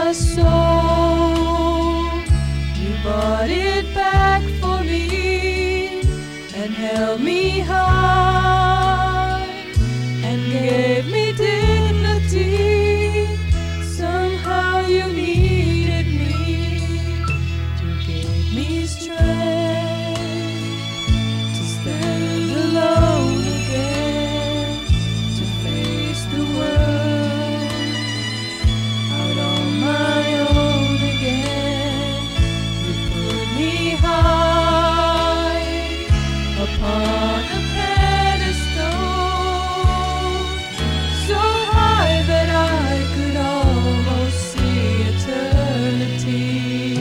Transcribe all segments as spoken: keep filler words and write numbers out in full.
my soul. You bought it back for me and held me high and gave me dignity. Somehow you needed me. You gave me strength to stand alone again, to face the world out on my own again. You put me high upon a pedestal, so high that I could almost see eternity.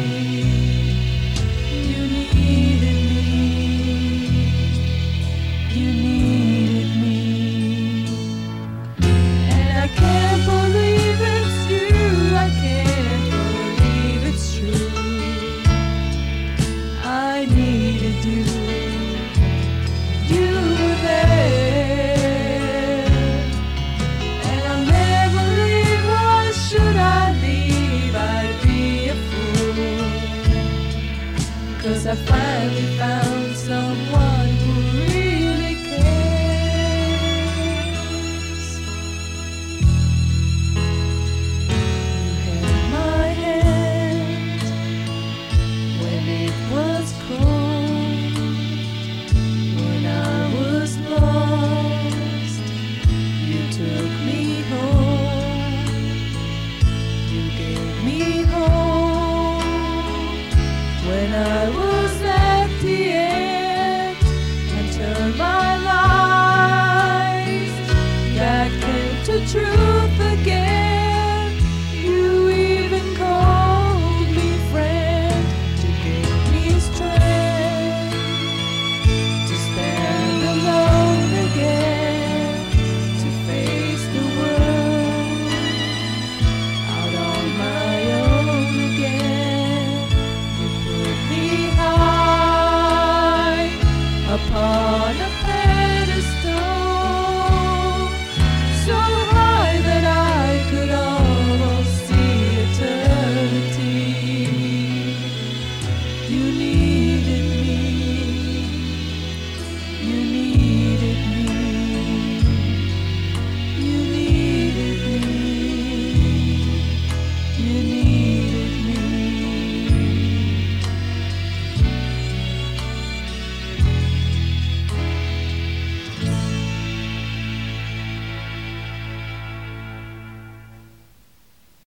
You needed me. You needed me. And I can't believe it's you. I can't believe it's true. I needed you. You were there. And I'll never leave. Why should I leave? I'd be a fool. 'Cause I finally found